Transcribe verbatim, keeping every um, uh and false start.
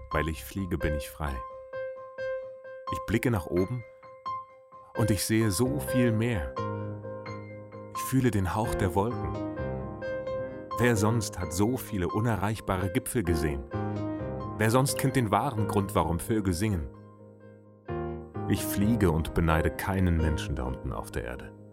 Weil ich fliege, bin ich frei. Ich blicke nach oben und ich sehe so viel mehr. Ich fühle den Hauch der Wolken. Wer sonst hat so viele unerreichbare Gipfel gesehen? Wer sonst kennt den wahren Grund, warum Vögel singen? Ich fliege und beneide keinen Menschen da unten auf der Erde.